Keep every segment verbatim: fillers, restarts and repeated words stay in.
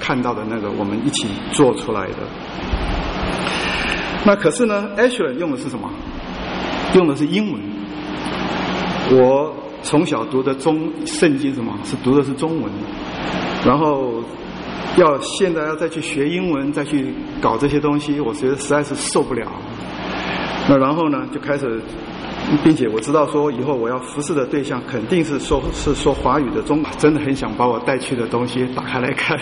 看到的那个我们一起做出来的。那可是呢 Ashley 用的是什么？用的是英文。我从小读的中圣经什么是读的是中文，然后要现在要再去学英文，再去搞这些东西，我觉得实在是受不了。那然后呢，就开始，并且我知道说以后我要服侍的对象肯定是说是说华语的中，真的很想把我带去的东西打开来看。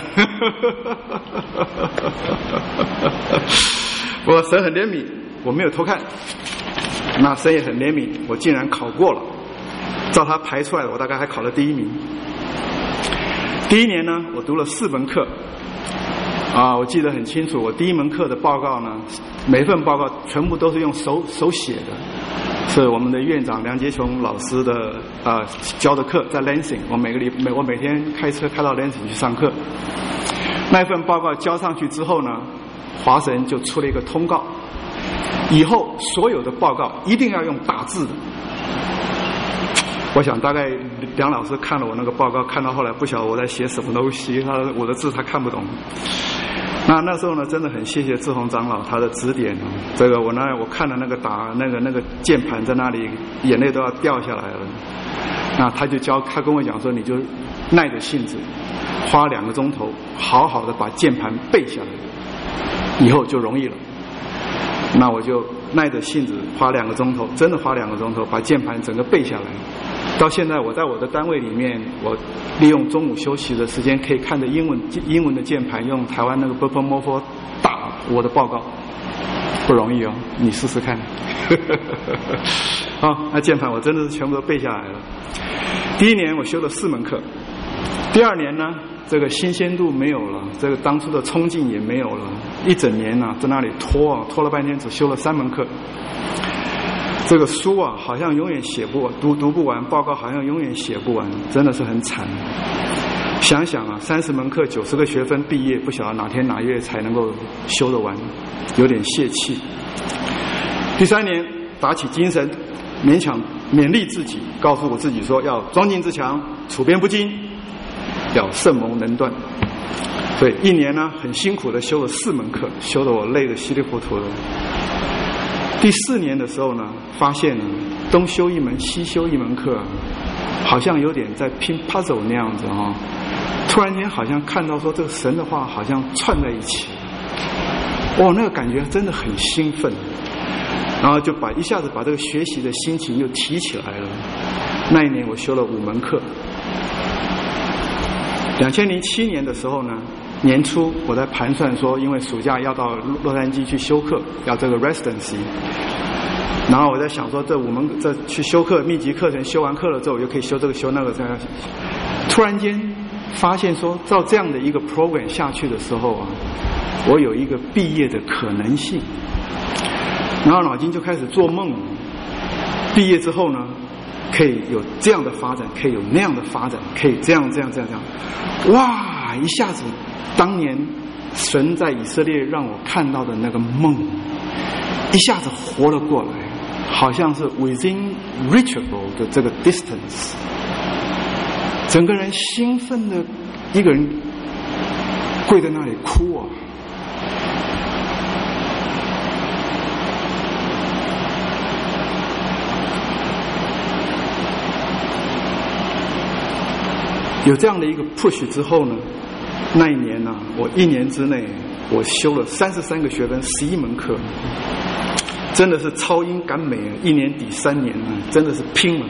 我神很怜悯，我没有偷看。那神也很怜悯，我竟然考过了。照他排出来的，我大概还考了第一名。第一年呢，我读了四门课，啊，我记得很清楚。我第一门课的报告呢，每份报告全部都是用手手写的，是我们的院长梁杰琼老师的啊教的课，在 Lansing， 我每个礼每我每天开车开到 Lansing 去上课。那一份报告交上去之后呢，华神就出了一个通告，以后所有的报告一定要用打字的。我想大概梁老师看了我那个报告，看到后来不晓得我在写什么东西，他我的字他看不懂。那那时候呢，真的很谢谢志宏长老他的指点。这个我那我看了那个打那个那个键盘在那里，眼泪都要掉下来了。那他就教他跟我讲说，你就耐着性子，花两个钟头，好好的把键盘背下来，以后就容易了。那我就耐着性子花两个钟头，真的花两个钟头把键盘整个背下来。到现在我在我的单位里面，我利用中午休息的时间可以看着英文英文的键盘，用台湾那个 Burp Morpho 打我的报告，不容易哦，你试试看。好，那键盘我真的是全部都背下来了。第一年我修了四门课，第二年呢，这个新鲜度没有了，这个当初的冲劲也没有了，一整年呢、啊、在那里拖啊拖了半天，只修了三门课。这个书啊，好像永远写不完，读读不完，报告好像永远写不完，真的是很惨。想想啊，三十门课，九十个学分，毕业不晓得哪天哪月才能够修得完，有点泄气。第三年打起精神，勉强勉励自己，告诉我自己说要庄敬自强，处变不惊，要圣蒙能断。所以一年呢，很辛苦的修了四门课，修得我累得稀里糊涂的。第四年的时候呢，发现呢，东修一门西修一门课，好像有点在拼 puzzle 那样子哈、哦。突然间好像看到说这个神的话好像串在一起，哦，那个感觉真的很兴奋，然后就把一下子把这个学习的心情又提起来了。那一年我修了五门课。两千零七年的时候呢，年初我在盘算说，因为暑假要到洛杉矶去修课，要这个 residency， 然后我在想说，这五门这去修课密集课程修完课了之后，我就可以修这个修那个这样。突然间发现说，照这样的一个 program 下去的时候啊，我有一个毕业的可能性，然后脑筋就开始做梦，毕业之后呢，可以有这样的发展，可以有那样的发展，可以这样这样这样这样，哇！一下子，当年神在以色列让我看到的那个梦，一下子活了过来，好像是 within reachable 的这个 distance， 整个人兴奋的一个人跪在那里哭啊！有这样的一个 push 之后呢，那一年呢、啊，我一年之内我修了三十三个学分，十一门课，真的是超英赶美啊！一年抵三年啊，真的是拼了。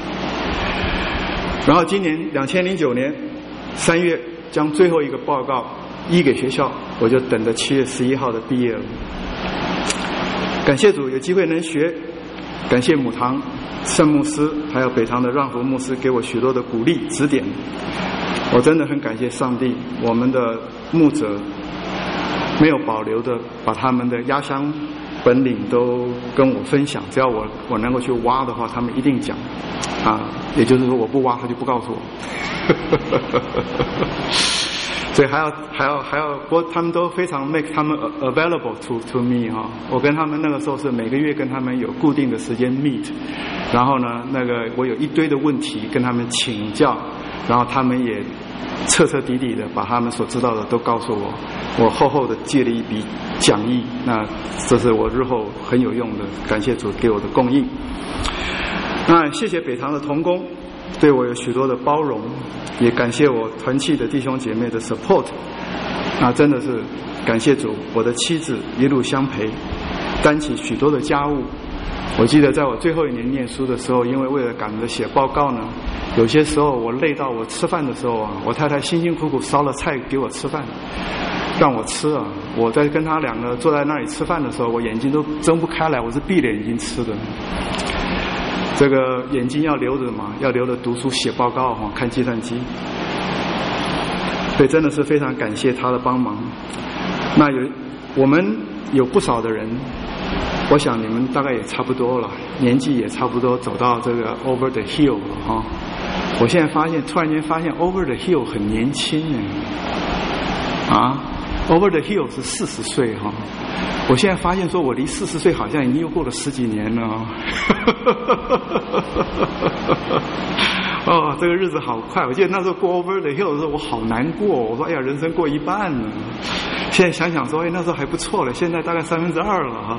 然后今年两千零九年三月将最后一个报告移给学校，我就等着七月十一号的毕业了。感谢主有机会能学，感谢母堂圣牧师还有北堂的让福牧师给我许多的鼓励指点，我真的很感谢上帝，我们的牧者没有保留的把他们的压箱本领都跟我分享，只要我我能够去挖的话，他们一定讲啊，也就是说我不挖他就不告诉我。所以还要还要还要，不过他们都非常 make 他们 available to to me 哈、哦。我跟他们那个时候是每个月跟他们有固定的时间 meet， 然后呢，那个我有一堆的问题跟他们请教， 然后他们也彻彻底底的把他们所知道的都告诉我，我厚厚的借了一笔讲义，那这是我日后很有用的，感谢主给我的供应。那谢谢北堂的同工对我有许多的包容，也感谢我团契的弟兄姐妹的 support， 那真的是感谢主，我的妻子一路相陪，担起许多的家务。我记得在我最后一年念书的时候，因为为了赶着写报告呢，有些时候我累到我吃饭的时候啊，我太太辛辛苦苦烧了菜给我吃饭，让我吃啊。我在跟她两个坐在那里吃饭的时候，我眼睛都睁不开来，我是闭着眼睛吃的。这个眼睛要留着嘛，要留着读书写报告哈，看计算机。所以真的是非常感谢她的帮忙。那有我们有不少的人，我想你们大概也差不多了，年纪也差不多走到这个 over the hill 了哈。我现在发现，突然间发现 over the hill 很年轻哎，啊 ，over the hill 是四十岁哈。我现在发现说，我离四十岁好像已经又过了十几年了哦。哦，这个日子好快！我记得那时候过 over the hill 的时候，我好难过。我说：“哎呀，人生过一半了。”现在想想说：“哎，那时候还不错了。”现在大概三分之二了啊！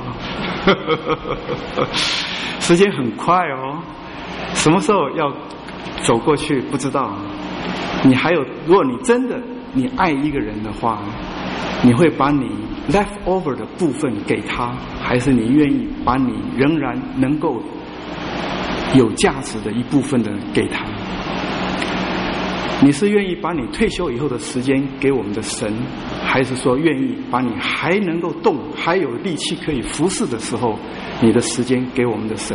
时间很快哦，什么时候要走过去不知道。你还有，如果你真的你爱一个人的话，你会把你 left over 的部分给他，还是你愿意把你仍然能够有价值的一部分的给他？你是愿意把你退休以后的时间给我们的神，还是说愿意把你还能够动还有力气可以服侍的时候你的时间给我们的神？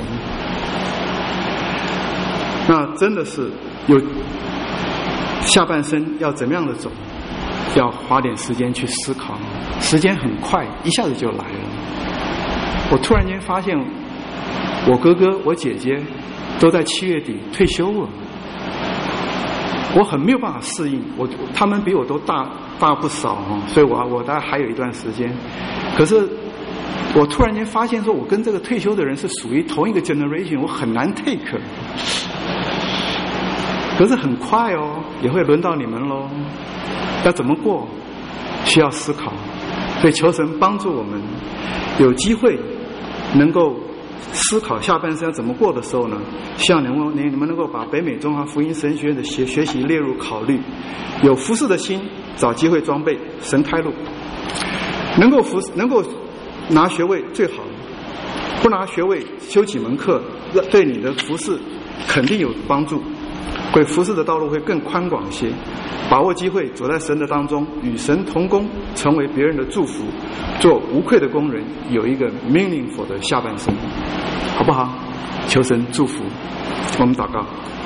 那真的是有下半生要怎么样的走，要花点时间去思考。时间很快一下子就来了。我突然间发现我哥哥我姐姐都在七月底退休了，我很没有办法适应。我他们比我都大大不少哈，所以我我大概还有一段时间。可是我突然间发现说，我跟这个退休的人是属于同一个 generation， 我很难 take。可是很快哦，也会轮到你们咯。要怎么过，需要思考。所以求神帮助我们，有机会能够思考下半生要怎么过的时候呢，希望能够你们能够把北美中华福音神学院的学学习列入考虑，有服侍的心，找机会装备，神开路。能够服能够拿学位最好，不拿学位修几门课，对你的服侍肯定有帮助，会服侍的道路会更宽广些。把握机会，走在神的当中，与神同工，成为别人的祝福，做无愧的工人，有一个 meaningful 的下半生，好不好？求神祝福。我们祷告。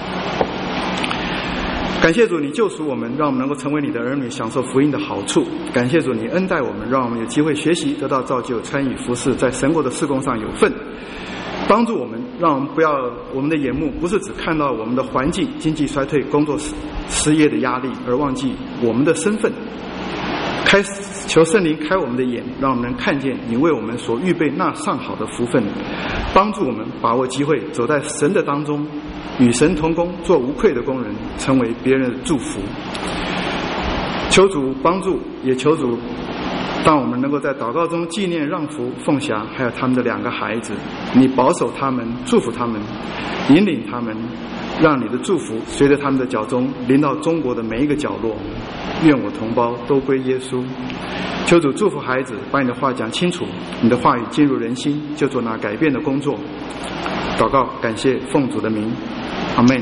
感谢主，你救赎我们，让我们能够成为你的儿女，享受福音的好处。感谢主，你恩待我们，让我们有机会学习，得到造就，参与服事，在神国的事工上有份。帮助我们，让我们不要我们的眼目不是只看到我们的环境、经济衰退、工作失业的压力，而忘记我们的身份。开求圣灵开我们的眼，让我们能看见你为我们所预备那上好的福分，帮助我们把握机会，走在神的当中，与神同工，做无愧的工人，成为别人的祝福。求主帮助，也求主让我们能够在祷告中纪念让福、凤霞还有他们的两个孩子，你保守他们，祝福他们，引领他们，让你的祝福随着他们的脚中临到中国的每一个角落。愿我同胞都归耶稣。求主祝福孩子，把你的话讲清楚，你的话语进入人心，就做那改变的工作。祷告感谢奉主的名，阿们。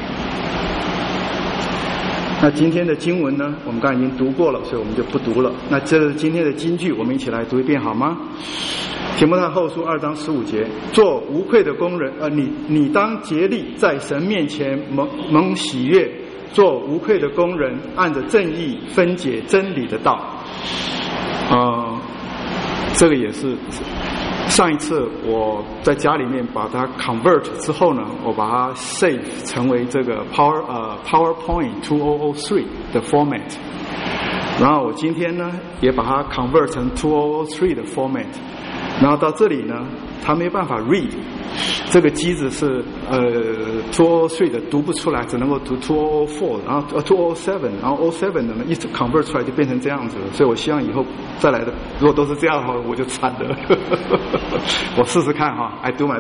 那今天的经文呢，我们刚才已经读过了，所以我们就不读了。那这是今天的金句，我们一起来读一遍好吗？提摩太后书二章十五节，做无愧的工人，呃，你你当竭力在神面前蒙蒙喜悦，做无愧的工人，按着正义分解真理的道。呃，这个也是上一次我在家里面把它 convert 之后呢，我把它 save 成为这个 Power 呃 PowerPoint 二零二三的 format， 然后我今天呢也把它 convert 成二零二三的 format， 然后到这里呢，他没办法 read， 这个机子是呃 two oh three 的读不出来，只能够读 two oh four， 然后 two oh seven， 然后 oh seven 的呢一直 convert 出来就变成这样子了。所以我希望以后再来的，如果都是这样的话，我就惨了。我试试看哈 ，I do my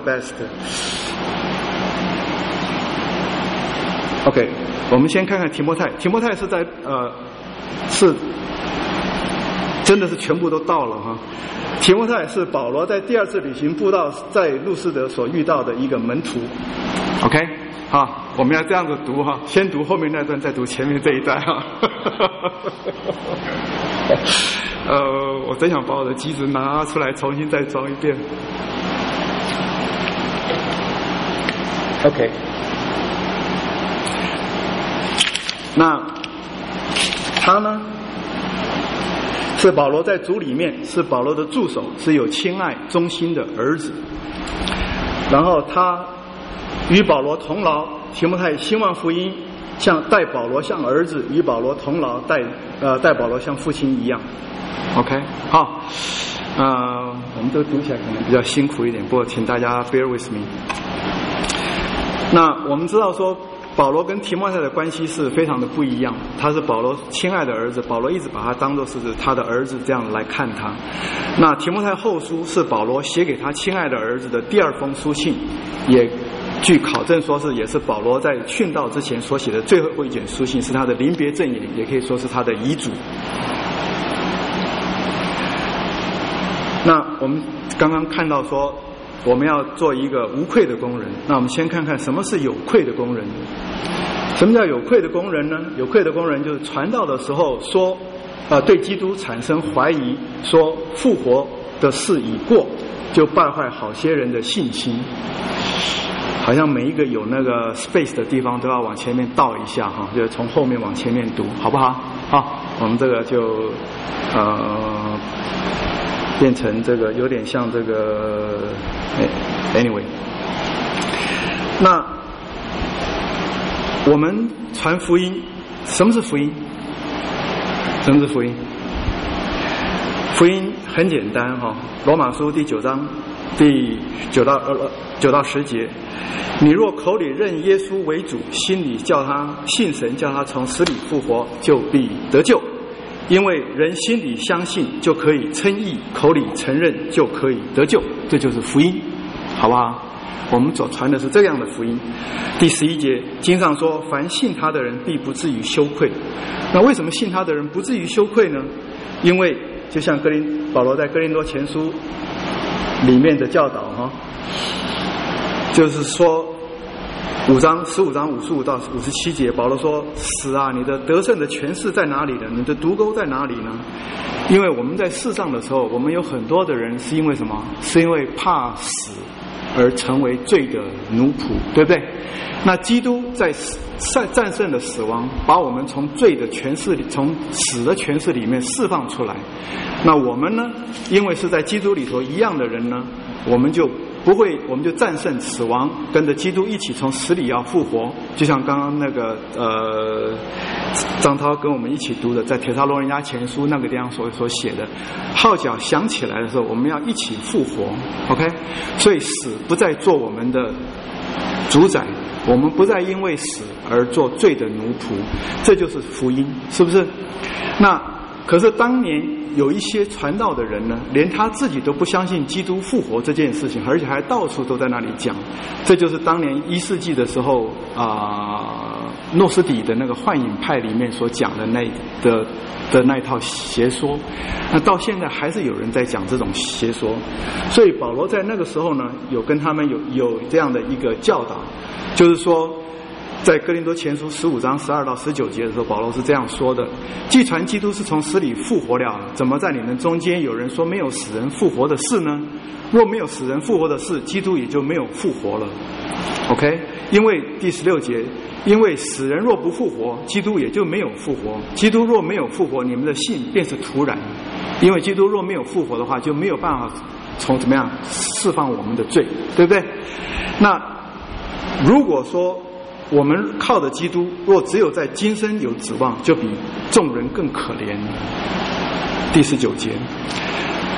best。OK， 我们先看看提摩太。提摩太是在呃是真的是全部都到了哈。提摩太是保罗在第二次旅行布道在路斯德所遇到的一个门徒。OK， 好，我们要这样子读哈，先读后面那段，再读前面这一段哈。呃，我真想把我的机子拿出来重新再装一遍。OK， 那他呢？是保罗在主里面，是保罗的助手，是有亲爱忠心的儿子。然后他与保罗同劳，提摩太兴旺福音，像带保罗像儿子，与保罗同劳，带呃带保罗像父亲一样。OK， 好，呃，我们都读起来可能比较辛苦一点，不过请大家 bear with me。那我们知道说，保罗跟提摩太的关系是非常的不一样，他是保罗亲爱的儿子，保罗一直把他当作是他的儿子这样来看他。那提摩太后书是保罗写给他亲爱的儿子的第二封书信，也据考证说是也是保罗在殉道之前所写的最后一卷书信，是他的临别赠言，也可以说是他的遗嘱。那我们刚刚看到说我们要做一个无愧的工人，那我们先看看什么是有愧的工人。什么叫有愧的工人呢？有愧的工人就是传道的时候说呃，对基督产生怀疑，说复活的事已过，就败坏好些人的信心。好像每一个有那个 space 的地方都要往前面倒一下哈，就是从后面往前面读，好不好？好，我们这个就呃变成这个有点像这个 anyway。那我们传福音，什么是福音？什么是福音？福音很简单哈，罗马书第九章第九到呃九到十节，你若口里认耶稣为主，心里叫他信神，叫他从死里复活，就必得救。因为人心里相信就可以称义，口里承认就可以得救，这就是福音，好不好？我们所传的是这样的福音。第十一节经上说，凡信他的人必不至于羞愧。那为什么信他的人不至于羞愧呢？因为就像哥林保罗在哥林多前书里面的教导哈，就是说五章十五章五十五到五十七节，保罗说：死啊，你的得胜的权势在哪里呢？你的毒钩在哪里呢？因为我们在世上的时候，我们有很多的人是因为什么？是因为怕死而成为罪的奴仆，对不对？那基督在战战胜了死亡，把我们从罪的权势里，从死的权势里面释放出来。那我们呢，因为是在基督里头一样的人呢，我们就不会，我们就战胜死亡，跟着基督一起从死里要复活。就像刚刚那个呃张涛跟我们一起读的，在帖撒罗尼迦前书那个地方所所写的，号角响起来的时候，我们要一起复活。OK， 所以死不再做我们的主宰，我们不再因为死而做罪的奴仆，这就是福音，是不是？那可是当年有一些传道的人呢，连他自己都不相信基督复活这件事情，而且还到处都在那里讲。这就是当年一世纪的时候啊，诺斯底的那个幻影派里面所讲的那的的那一套邪说。那到现在还是有人在讲这种邪说，所以保罗在那个时候呢，有跟他们有有这样的一个教导，就是说在哥林多前书十五章十二到十九节的时候，保罗是这样说的：既传基督是从死里复活了，怎么在你们中间有人说没有死人复活的事呢？若没有死人复活的事，基督也就没有复活了。 OK， 因为第十六节，因为死人若不复活，基督也就没有复活。基督若没有复活，你们的信便是徒然。因为基督若没有复活的话，就没有办法从怎么样释放我们的罪，对不对？那如果说我们靠的基督若只有在今生有指望，就比众人更可怜。第十九节，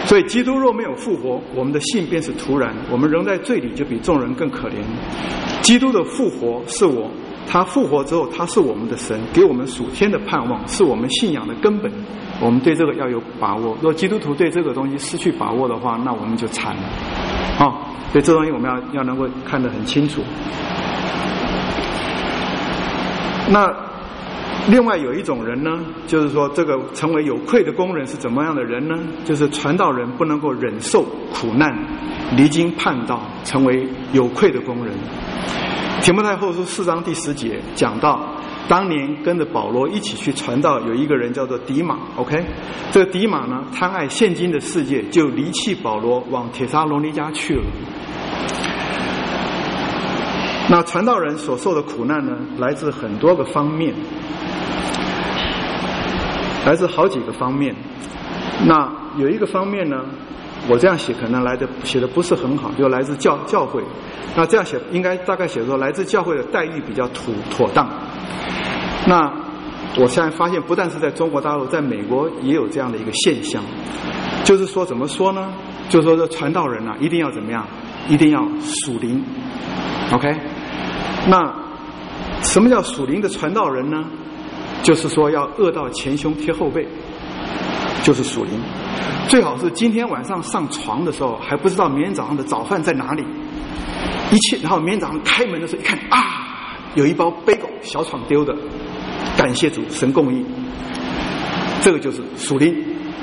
所以基督若没有复活，我们的信便是徒然，我们仍在罪里，就比众人更可怜。基督的复活是我，他复活之后，他是我们的神，给我们属天的盼望，是我们信仰的根本。我们对这个要有把握。若基督徒对这个东西失去把握的话，那我们就惨了。哦，所以这东西我们要要能够看得很清楚。那另外有一种人呢，就是说这个成为有愧的工人是怎么样的人呢？就是传道人不能够忍受苦难，离经叛道，成为有愧的工人。提摩太后书四章第十节讲到，当年跟着保罗一起去传道，有一个人叫做迪马 ，OK， 这个迪马呢贪爱现今的世界，就离弃保罗往帖撒罗尼迦去了。那传道人所受的苦难呢，来自很多个方面，来自好几个方面。那有一个方面呢，我这样写可能来的写的不是很好，就来自教教会。那这样写应该大概写说，来自教会的待遇比较妥妥当。那我现在发现，不但是在中国大陆，在美国也有这样的一个现象，就是说怎么说呢？就是说这传道人啊，一定要怎么样？一定要属灵 ，OK？ 那什么叫属灵的传道人呢？就是说要恶到前胸贴后背，就是属灵。最好是今天晚上上床的时候还不知道明天早上的早饭在哪里，一切，然后明天早上开门的时候一看啊，有一包贝狗小闯丢的，感谢主，神供应，这个就是属灵。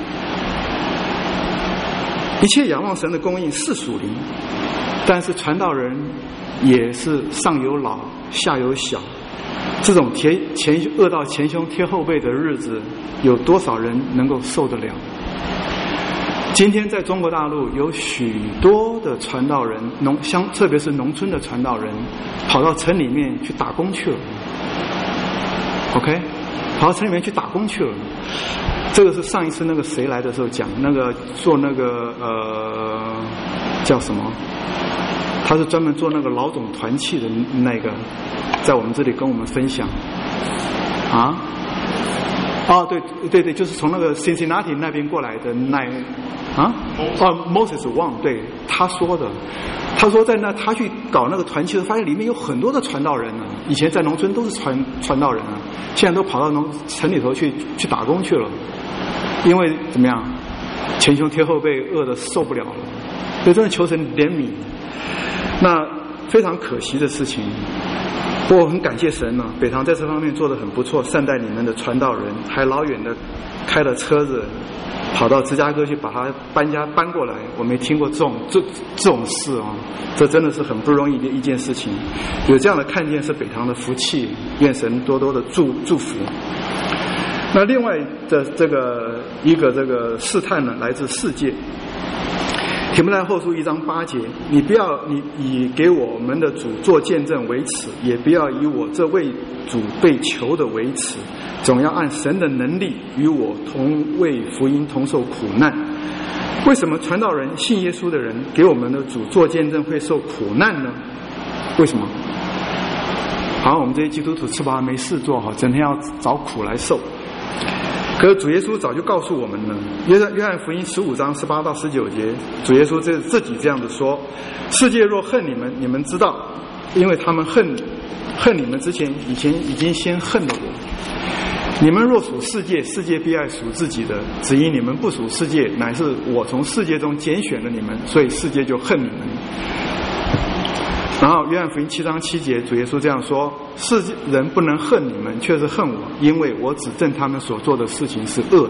一切仰望神的供应是属灵，但是传道人也是上有老下有小，这种前前恶到前胸贴后背的日子，有多少人能够受得了？今天在中国大陆有许多的传道人，农乡特别是农村的传道人，跑到城里面去打工去了。OK， 跑到城里面去打工去了。这个是上一次那个谁来的时候讲，那个做那个呃叫什么？他是专门做那个老总团契的那个，在我们这里跟我们分享。啊？哦，对对对，就是从那个 Cincinnati 那边过来的那啊，哦 Moses Wang， 对，他说的，他说在那他去搞那个团契的，发现里面有很多的传道人啊，以前在农村都是传传道人啊，现在都跑到农城里头去去打工去了，因为怎么样，前胸贴后背，饿得受不了了，所以真的求神怜悯。那非常可惜的事情。不过我很感谢神呢、啊，北堂在这方面做得很不错，善待你们的传道人，还老远的开了车子跑到芝加哥去把他搬家搬过来，我没听过这种这这种事啊，这真的是很不容易的一件事情。有这样的看见是北堂的福气，愿神多多的祝祝福。那另外的这个一个这个试探呢，来自世界。提摩太后书一章八节，你不要你以给我们的主做见证为耻，也不要以我这为主被求的为耻，总要按神的能力与我同为福音同受苦难。为什么传道人信耶稣的人给我们的主做见证会受苦难呢？为什么？好像我们这些基督徒吃饱没事做，整天要找苦来受。可是主耶稣早就告诉我们了，约约翰福音十五章十八到十九节，主耶稣这自己这样子说：世界若恨你们，你们知道，因为他们恨恨你们之前，以前已经先恨了我。你们若属世界，世界必爱属自己的；只因你们不属世界，乃是我从世界中拣选了你们，所以世界就恨你们。然后约翰福音七章七节，主耶稣这样说：世人不能恨你们，却是恨我，因为我指证他们所做的事情是恶的。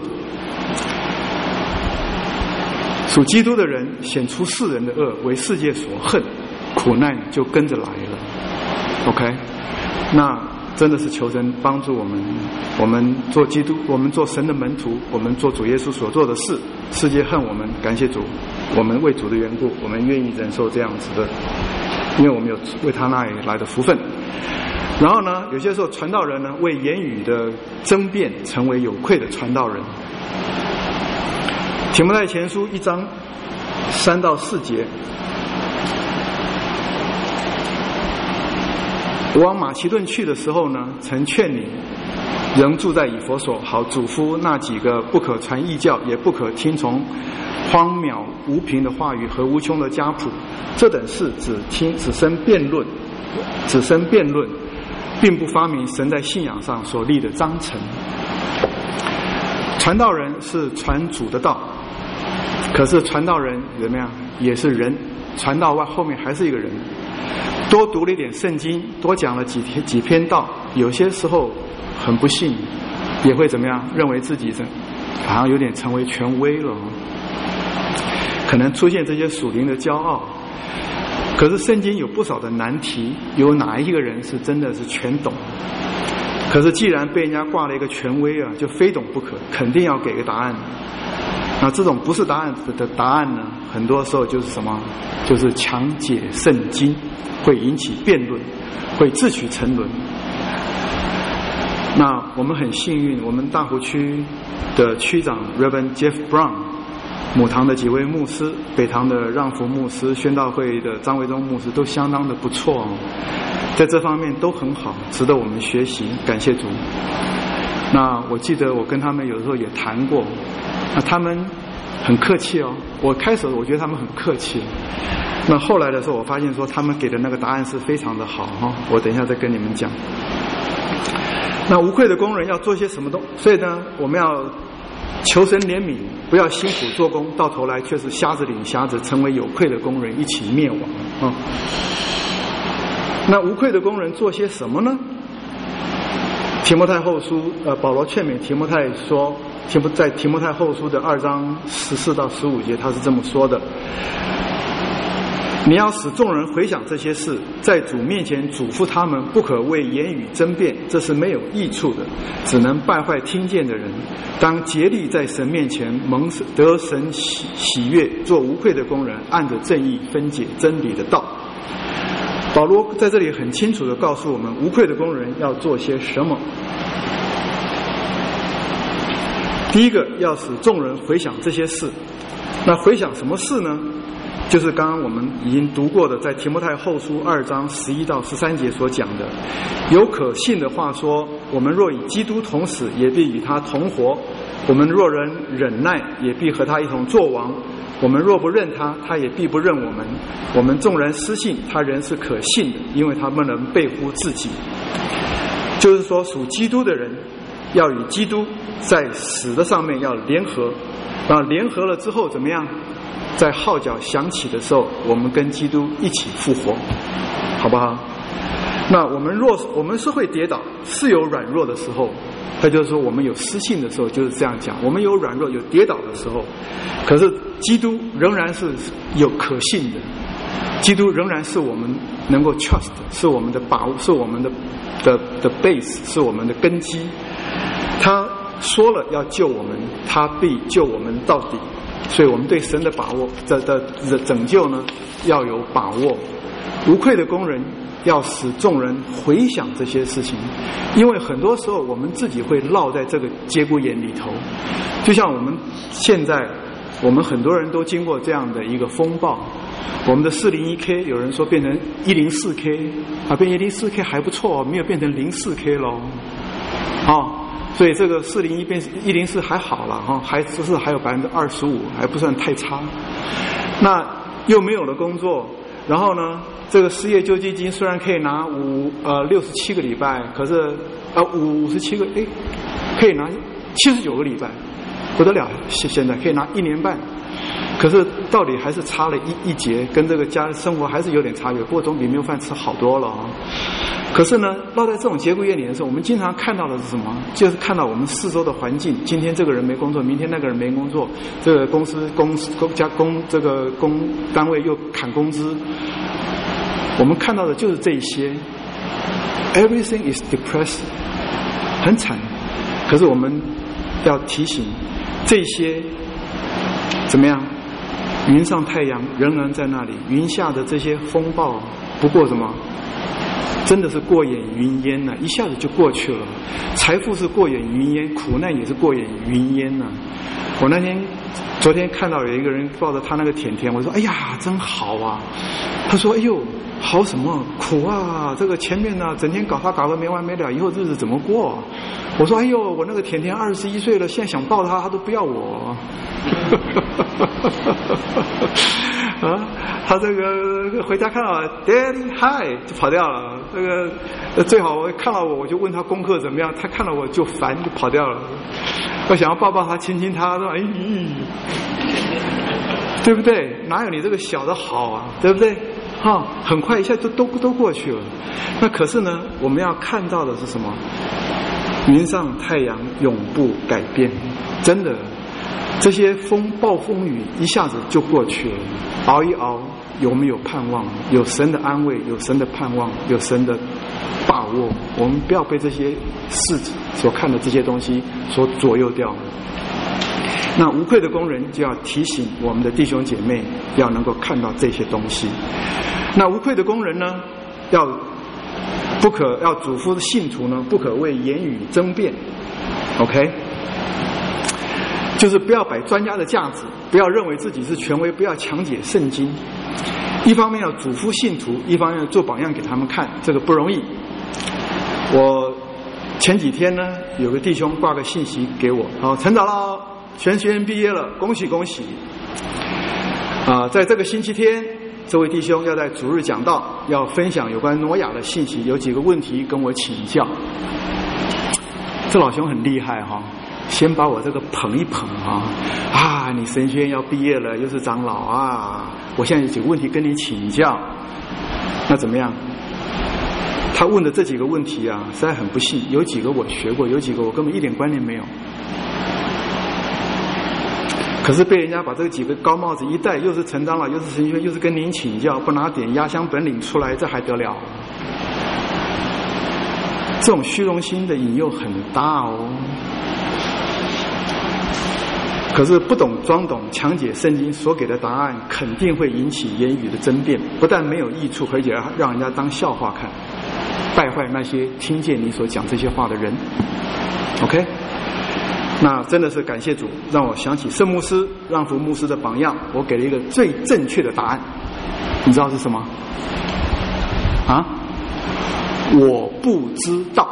属基督的人显出世人的恶，为世界所恨，苦难就跟着来了。 OK， 那真的是求神帮助我们，我们做基督，我们做神的门徒，我们做主耶稣所做的事，世界恨我们，感谢主，我们为主的缘故，我们愿意忍受这样子的，因为我们有为他那里来的福分。然后呢，有些时候传道人呢，为言语的争辩成为有愧的传道人。提摩太前书一章三到四节，我往马其顿去的时候呢，曾劝你仍住在以弗所，好嘱咐那几个不可传异教，也不可听从荒渺无凭的话语和无穷的家谱，这等事只听只生辩论，只生辩论，并不发明神在信仰上所立的章程。传道人是传主的道，可是传道人怎么样也是人，传道外后面还是一个人。多读了一点圣经，多讲了几天几篇道，有些时候很不幸也会怎么样认为自己好像有点成为权威了，可能出现这些属灵的骄傲。可是圣经有不少的难题，有哪一个人是真的是全懂？可是既然被人家挂了一个权威啊，就非懂不可，肯定要给个答案。那这种不是答案的答案呢，很多时候就是什么？就是强解圣经，会引起辩论，会自取沉沦。那我们很幸运，我们大湖区的区长 Reverend Jeff Brown， 母堂的几位牧师，北堂的让福牧师，宣道会的张维忠牧师都相当的不错哦，在这方面都很好，值得我们学习，感谢主。那我记得我跟他们有时候也谈过，那他们很客气哦，我开始我觉得他们很客气，那后来的时候我发现说他们给的那个答案是非常的好哈，我等一下再跟你们讲。那无愧的工人要做些什么东西？所以呢，我们要求神怜悯，不要辛苦做工，到头来却是瞎子领瞎子，成为有愧的工人，一起灭亡啊！那无愧的工人做些什么呢？提摩太后书，呃，保罗劝勉提摩太说，提摩在提摩太后书的二章十四到十五节，他是这么说的：你要使众人回想这些事，在主面前嘱咐他们，不可为言语争辩，这是没有益处的，只能败坏听见的人。当竭力在神面前蒙得神喜喜悦，做无愧的工人，按着正义分解真理的道。保罗在这里很清楚地告诉我们，无愧的工人要做些什么。第一个，要使众人回想这些事。那回想什么事呢？就是刚刚我们已经读过的，在提摩太后书二章十一到十三节所讲的，有可信的话说，我们若与基督同死，也必与他同活；我们若人忍耐，也必和他一同作王；我们若不认他，他也必不认我们。我们众人失信，他人是可信的，因为他不能背乎自己。就是说，属基督的人要与基督在死的上面要联合，然后联合了之后怎么样？在号角响起的时候，我们跟基督一起复活，好不好？那我们若我们是会跌倒，是有软弱的时候，他就是说我们有失信的时候，就是这样讲，我们有软弱有跌倒的时候，可是基督仍然是有可信的，基督仍然是我们能够 trust， 是我们的把握，是我们的的的 base， 是我们的根基。他说了要救我们，他必救我们到底。所以我们对神的把握的的的拯救呢，要有把握。无愧的工人要使众人回想这些事情，因为很多时候我们自己会落在这个节骨眼里头。就像我们现在，我们很多人都经过这样的一个风暴，我们的四零一 K 有人说变成一零四 K 啊，变一零四 K 还不错，没有变成零四 K 咯。哦。所以这个四零一变一零四还好了哈，还只是还有百分之二十五，还不算太差。那又没有了工作，然后呢，这个失业救济金虽然可以拿五呃六十七个礼拜，可是呃五五十七个哎，可以拿七十九个礼拜，不得了，现在可以拿一年半。可是到底还是差了一一节，跟这个家生活还是有点差别，不过总比没有饭吃好多了啊。可是呢，落在这种节骨眼里的时候，我们经常看到的是什么？就是看到我们四周的环境，今天这个人没工作，明天那个人没工作，这个公司公司公家公这个公单位又砍工资，我们看到的就是这一些。Everything is depressed， 很惨。可是我们要提醒，这些怎么样？云上太阳仍然在那里，云下的这些风暴，不过什么？真的是过眼云烟呐、啊，一下子就过去了。财富是过眼云烟，苦难也是过眼云烟呐、啊。我那天昨天看到有一个人抱着他那个甜甜，我说：“哎呀，真好啊！”他说：“哎呦，好什么苦啊？这个前面呢，整天搞他搞个没完没了，以后日子怎么过？” 我说：“哎呦，我那个甜甜二十一岁了，现在想抱他，他都不要我。”啊，他这个回家看到 Daddy Hi 就跑掉了。这个最好我看到我，我就问他功课怎么样，他看到我就烦，就跑掉了。我想要抱抱他，亲亲他，说：“哎，对不对？哪有你这个小的好啊？对不对？哈、哦，很快一下就都都过去了。那可是呢，我们要看到的是什么？云上太阳永不改变，真的。”这些风暴风雨一下子就过去了，熬一熬，有没有盼望？有神的安慰，有神的盼望，有神的把握。我们不要被这些事所看的这些东西所左右掉。那无愧的工人就要提醒我们的弟兄姐妹，要能够看到这些东西。那无愧的工人呢，要不可要嘱咐信徒呢，不可为言语争辩。OK。就是不要摆专家的架子，不要认为自己是权威，不要强解圣经。一方面要嘱咐信徒，一方面要做榜样给他们看，这个不容易。我前几天呢，有个弟兄挂个信息给我，好，陈长老，全学员毕业了，恭喜恭喜。啊，在这个星期天，这位弟兄要在主日讲道，要分享有关挪亚的信息，有几个问题跟我请教。这老兄很厉害哈。先把我这个捧一捧啊！啊，你神学院要毕业了，又是长老啊！我现在有几个问题跟你请教，那怎么样？他问的这几个问题啊，实在很不幸，有几个我学过，有几个我根本一点观念没有。可是被人家把这几个高帽子一戴，又是陈长老，又是神学院，又是跟您请教，不拿点压箱本领出来，这还得了？这种虚荣心的引诱很大哦。可是不懂装懂，强解圣经所给的答案，肯定会引起言语的争辩，不但没有益处，而且让人家当笑话看，败坏那些听见你所讲这些话的人。OK， 那真的是感谢主，让我想起圣牧师让福牧师的榜样，我给了一个最正确的答案，你知道是什么？啊？我不知道。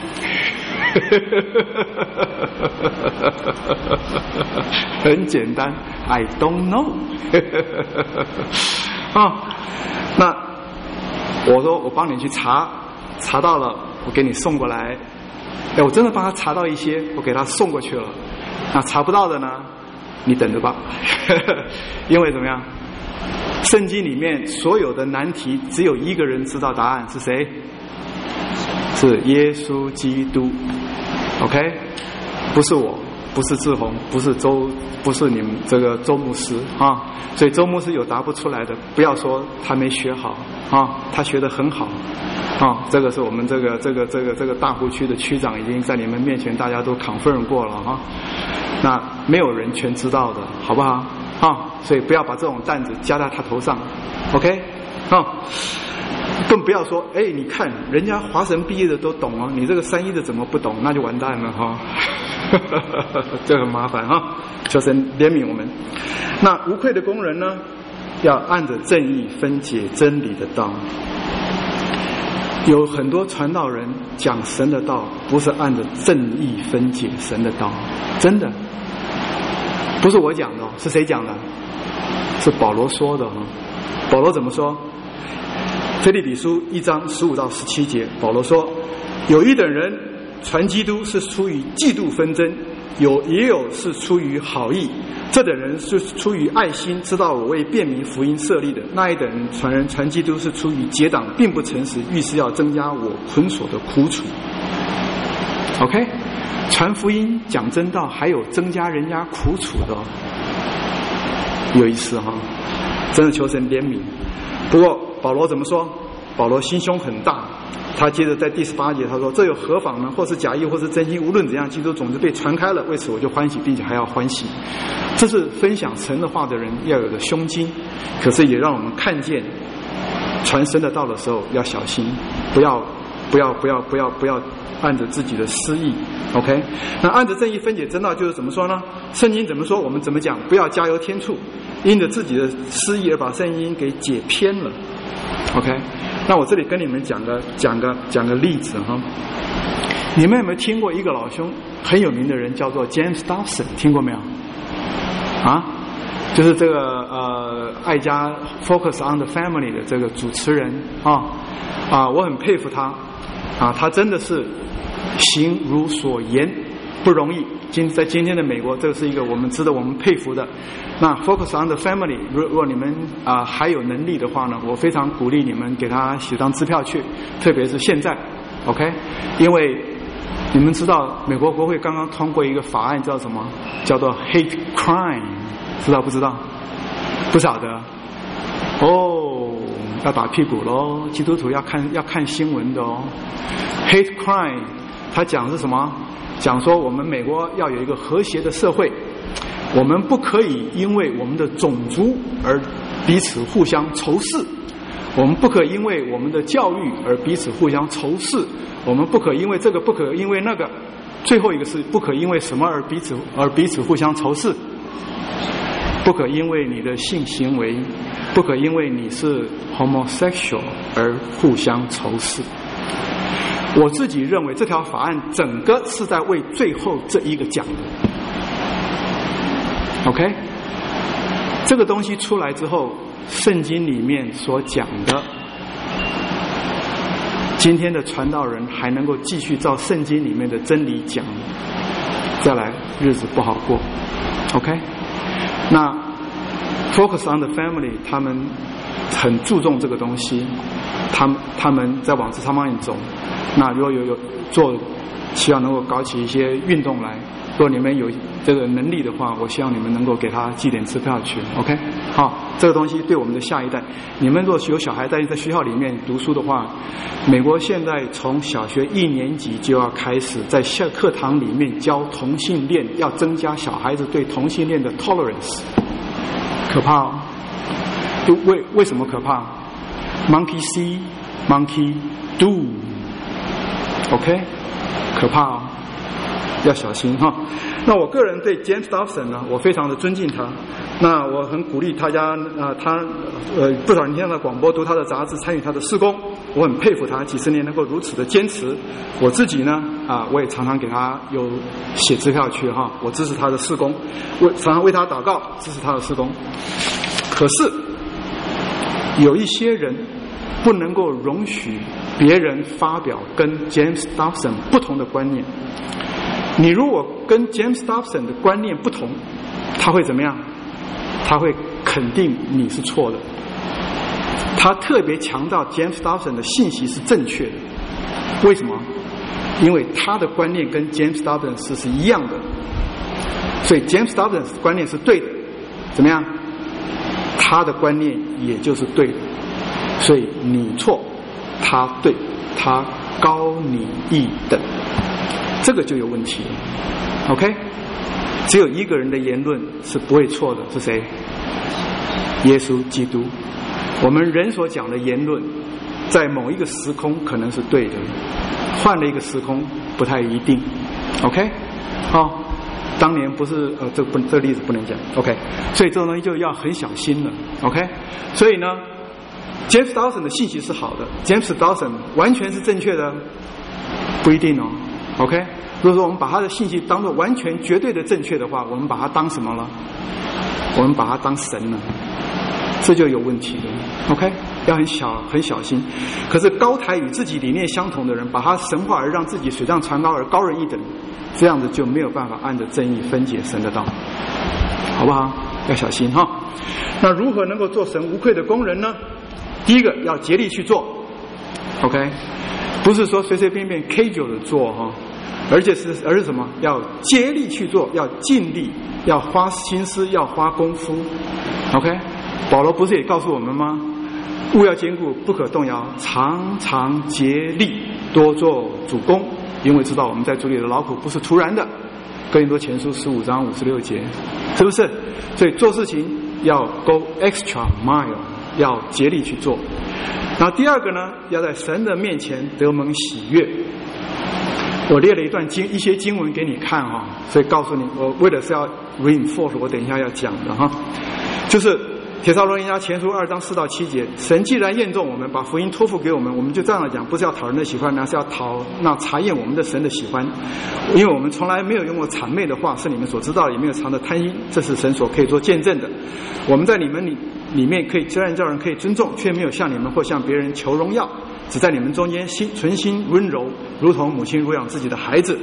很简单 I don't know 啊，那我说我帮你去查，查到了我给你送过来。哎，我真的帮他查到一些，我给他送过去了。那查不到的呢，你等着吧。因为怎么样，圣经里面所有的难题只有一个人知道答案，是谁？是耶稣基督。 OK， 不是我，不是志宏，不是周，不是你们这个周牧师啊。所以周牧师有答不出来的，不要说他没学好啊，他学得很好啊。这个是我们这个这个这个这个大湖区的区长已经在你们面前大家都 confirm 过了啊。那没有人全知道的，好不好啊？所以不要把这种担子加在他头上 ，OK 啊。更不要说，哎，你看人家华神毕业的都懂哦，你这个三一的怎么不懂？那就完蛋了哈，这很麻烦哈。求神怜悯我们。那无愧的工人呢，要按着正义分解真理的道。有很多传道人讲神的道，不是按着正义分解神的道，真的不是我讲的，是谁讲的？是保罗说的哈。保罗怎么说？腓立比书一章十五到十七节，保罗说：有一等人传基督是出于嫉妒纷争，有也有是出于好意。这等人是出于爱心，知道我为便民福音设立的；那一等人传人传基督是出于结党，并不诚实，欲是要增加我捆锁的苦楚。OK， 传福音讲真道，还有增加人家苦楚的，有意思哈！真的求神怜悯。不过保罗怎么说？保罗心胸很大，他接着在第十八节他说：这有何妨呢？或是假意，或是真心，无论怎样，基督种子被传开了，为此我就欢喜，并且还要欢喜。这是分享神的话的人要有的胸襟，可是也让我们看见传神的道的时候要小心，不要不要不要不要不要按着自己的私意。 OK， 那按着正义分解真道就是怎么说呢？圣经怎么说我们怎么讲，不要加油添醋，因着自己的私意而把圣经给解偏了。 OK， 那我这里跟你们讲个讲个讲个例子哈。 你们有没有听过一个老兄很有名的人叫做 James Dobson？ 听过没有？啊，就是这个呃爱家 Focus on the Family 的这个主持人啊啊，我很佩服他啊，他真的是行如所言，不容易。今在今天的美国，这个是一个我们值得我们佩服的。那 Focus on the Family， 如果你们啊、呃、还有能力的话呢，我非常鼓励你们给他写张支票去，特别是现在 ，OK？ 因为你们知道美国国会刚刚通过一个法案，叫什么？叫做 Hate Crime， 知道不知道？不晓得。哦，要打屁股咯，基督徒要看要看新闻的哦。Hate Crime， 他讲是什么？讲说我们美国要有一个和谐的社会，我们不可以因为我们的种族而彼此互相仇视，我们不可因为我们的教育而彼此互相仇视，我们不可因为这个，不可因为那个，最后一个是不可因为什么而彼此而彼此互相仇视，不可因为你的性行为，不可因为你是 homosexual 而互相仇视。我自己认为这条法案整个是在为最后这一个讲的 OK， 这个东西出来之后，圣经里面所讲的，今天的传道人还能够继续照圣经里面的真理讲，再来日子不好过 OK。 那 Focus on the Family 他们很注重这个东西，他们他们在往这方面走。那如果有有做，希望能够搞起一些运动来。如果你们有这个能力的话，我希望你们能够给他寄点支票去 ，OK？ 好，这个东西对我们的下一代，你们如果有小孩在在学校里面读书的话，美国现在从小学一年级就要开始在校课堂里面教同性恋，要增加小孩子对同性恋的 tolerance， 可怕哦！为为什么可怕 ？Monkey see, monkey do。OK， 可怕哦，要小心哈。那我个人对 James Dobson 呢，我非常的尊敬他。那我很鼓励大家，呃，他呃不少人听他的广播，读他的杂志，参与他的事工，我很佩服他几十年能够如此的坚持。我自己呢，啊、呃，我也常常给他有写支票去哈，我支持他的事工，为常常为他祷告，支持他的事工。可是有一些人不能够容许别人发表跟 James Dobson 不同的观念。你如果跟 James Dobson 的观念不同，他会怎么样？他会肯定你是错的。他特别强调 James Dobson 的信息是正确的。为什么？因为他的观念跟 James Dobson 是是一样的，所以 James Dobson 的观念是对的。怎么样？他的观念也就是对的。所以你错，他对，他高你一等，这个就有问题了 OK。 只有一个人的言论是不会错的，是谁？耶稣基督。我们人所讲的言论在某一个时空可能是对的，换了一个时空不太一定 OK。 好，当年不是呃这不这个例子不能讲 OK， 所以这种东西就要很小心了 OK。 所以呢James Dobson 的信息是好的 ，James Dobson 完全是正确的，不一定哦。OK， 如果说我们把他的信息当作完全绝对的正确的话，我们把他当什么了？我们把他当神了，这就有问题了。OK， 要很小很小心。可是高抬与自己理念相同的人，把他神化而让自己水涨船高而高人一等，这样子就没有办法按着正义分解神的道，好不好？要小心哈。那如何能够做神无愧的工人呢？第一个要竭力去做 ，OK， 不是说随随便便 casual 的做哈，而且是而是什么？要竭力去做，要尽力，要花心思，要花功夫 ，OK。保罗不是也告诉我们吗？务要坚固，不可动摇，常常竭力，多做主工，因为知道我们在主里的劳苦不是突然的。哥林多前书十五章五十六节，是不是？所以做事情要 go extra mile。要竭力去做。然后第二个呢，要在神的面前得蒙喜悦。我列了一段经一些经文给你看哈，所以告诉你，我为了是要 reinforce 我等一下要讲的哈，就是帖撒罗尼迦前书二章四到七节，神既然验中我们，把福音托付给我们，我们就这样来讲，不是要讨人的喜欢，而是要讨那查验我们的神的喜欢，因为我们从来没有用过谄媚的话，是你们所知道的，也没有藏着贪心，这是神所可以做见证的。我们在你们里里面可以虽然叫人可以尊重，却没有向你们或向别人求荣耀，只在你们中间心存心温柔，如同母亲乳养自己的孩子。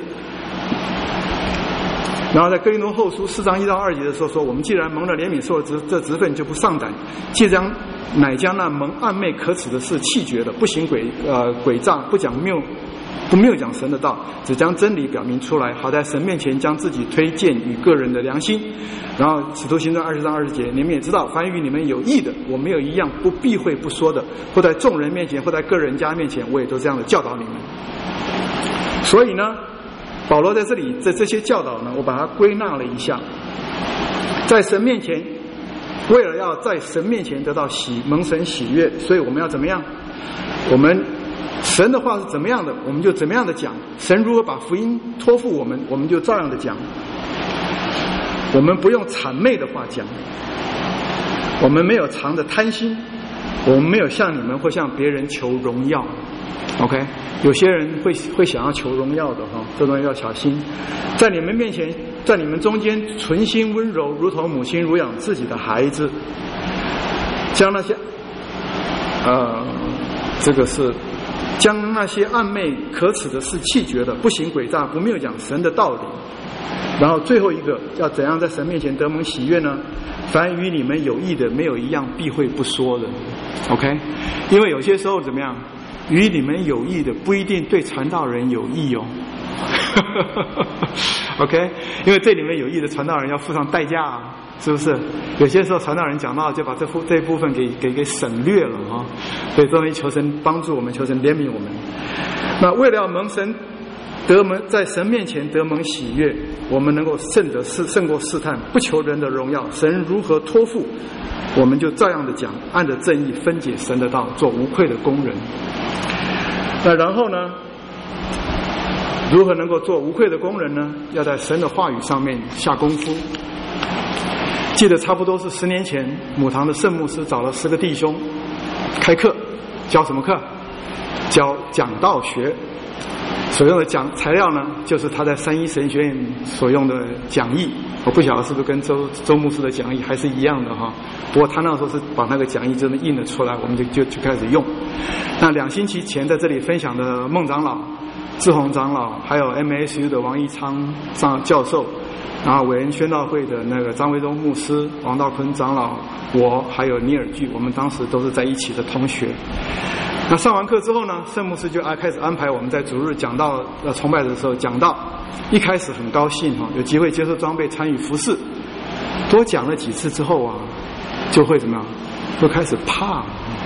然后在哥林多后书四章一到二节的时候说，我们既然蒙了怜悯，受了职这职分，就不上胆，既将乃将那蒙暗昧可耻的事弃绝了，不行诡呃诡诈，不讲谬不谬讲神的道，只将真理表明出来，好在神面前将自己推荐与个人的良心。然后使徒行传二十章二十节，你们也知道，凡与你们有益的，我没有一样不避讳不说的，或在众人面前，或在个人家面前，我也都这样的教导你们。所以呢，保罗在这里在这些教导呢，我把它归纳了一下，在神面前，为了要在神面前得到喜蒙神喜悦，所以我们要怎么样？我们神的话是怎么样的，我们就怎么样的讲。神如何把福音托付我们，我们就照样的讲。我们不用谄媚的话讲，我们没有藏着贪心，我们没有向你们或向别人求荣耀。OK， 有些人会会想要求荣耀的哈，这东西要小心。在你们面前，在你们中间存心温柔，如同母亲乳养自己的孩子，将那些呃，这个是将那些暗昧可耻的事弃绝的，不行诡诈，不谬讲神的道理。然后最后一个要怎样在神面前得蒙喜悦呢？凡与你们有益的，没有一样避讳不说的。OK， 因为有些时候怎么样？与你们有益的不一定对传道人有益哦。OK， 因为对你们有益的传道人要付上代价啊，是不是？有些时候传道人讲到就把这部这一部分给给给省略了哈、哦。所以终于求神帮助我们，求神怜悯我们。那为了要蒙神得蒙，在神面前得蒙喜悦，我们能够胜得试胜过试探，不求人的荣耀，神如何托付，我们就照样的讲，按着正义分解神的道，做无愧的工人。那然后呢，如何能够做无愧的工人呢？要在神的话语上面下功夫。记得差不多是十年前，母堂的圣牧师找了十个弟兄开课，教什么课？教讲道学。所用的讲材料呢，就是他在三一神学院所用的讲义。我不晓得是不是跟周周牧师的讲义还是一样的哈。不过他那时候是把那个讲义真的印了出来，我们就就就开始用。那两星期前在这里分享的孟长老、志宏长老，还有 M S U 的王一昌上教授，然后伟人宣道会的那个张维忠牧师、王道坤长老，我还有尼尔巨，我们当时都是在一起的同学。那上完课之后呢，圣牧师就开始安排我们在主日讲道呃崇拜的时候讲道。一开始很高兴哈，有机会接受装备参与服事，多讲了几次之后啊，就会怎么样？就开始怕，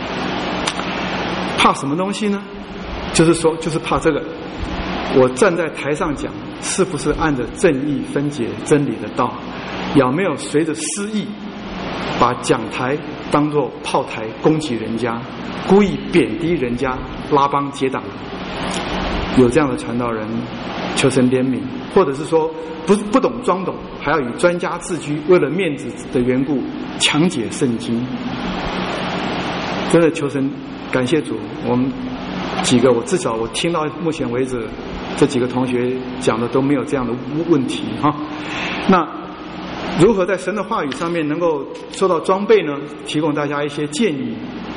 怕什么东西呢？就是说，就是怕这个，我站在台上讲，是不是按着正义分解真理的道？有没有随着私意把讲台当作炮台攻击人家，故意贬低人家，拉帮结党？有这样的传道人，求神怜悯，或者是说不不懂装懂，还要与专家自居，为了面子的缘故强解圣经。真的求神，感谢主，我们几个我至少我听到目前为止，这几个同学讲的都没有这样的问题哈。那如何在神的话语上面能够受到装备呢？提供大家一些建议。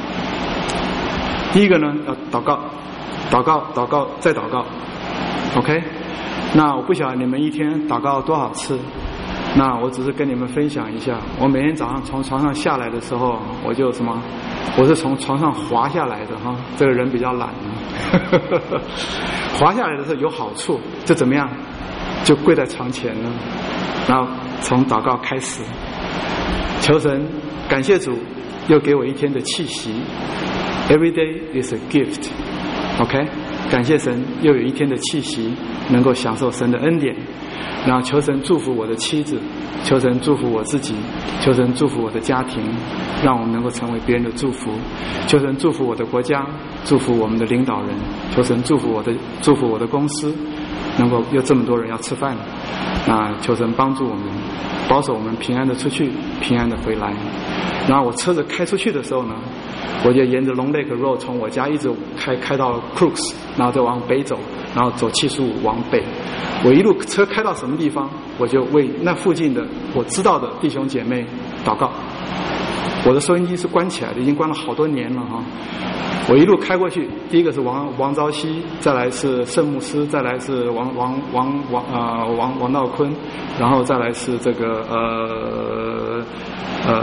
第一个呢，要祷告。祷告，祷告，再祷告 ，OK。那我不晓得你们一天祷告多少次，那我只是跟你们分享一下。我每天早上从床上下来的时候，我就什么，我是从床上滑下来的哈。这个人比较懒，滑下来的时候有好处，就怎么样，就跪在床前了，然后从祷告开始，求神，感谢主，又给我一天的气息。Every day is a gift。OK， 感谢神，又有一天的气息，能够享受神的恩典。然后求神祝福我的妻子，求神祝福我自己，求神祝福我的家庭，让我们能够成为别人的祝福。求神祝福我的国家，祝福我们的领导人。求神祝福我的祝福我的公司， 能够有这么多人要吃饭，那求神帮助我们，保守我们平安的出去，平安的回来。然后我车子开出去的时候呢，我就沿着 Long Lake Road 从我家一直开开到 Crooks， 然后再往北走，然后走七十五往北。我一路车开到什么地方，我就为那附近的我知道的弟兄姐妹祷告。我的收音机是关起来的，已经关了好多年了哈。我一路开过去，第一个是王王昭熙，再来是圣牧师，再来是王王王王啊、呃、王王道坤，然后再来是这个呃呃